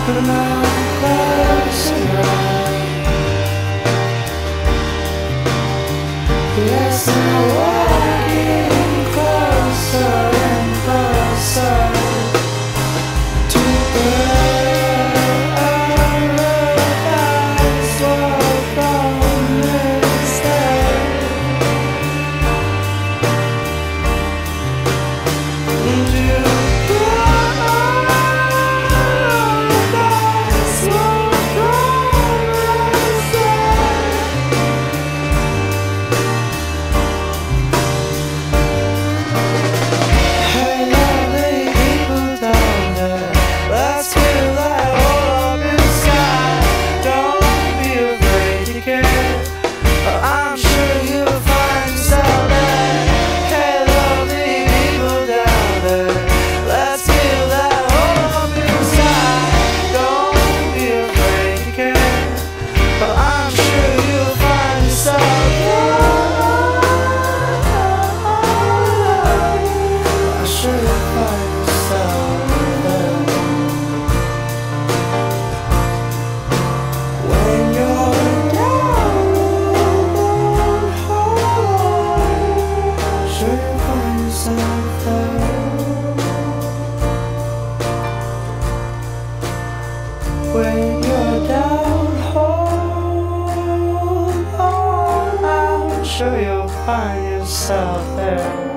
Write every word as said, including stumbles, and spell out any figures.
but now I'm close enough. Yes, I'm walking closer and closer to where our eyes were promised there. And you I'm sure you'll find yourself there. Hey, lovely people down there, let's feel that hope inside. Don't be afraid to care, but I'm sure you'll find yourself there. I'm sure you'll find yourself there. When you're when you're down, hold on, I'm sure you'll find yourself there.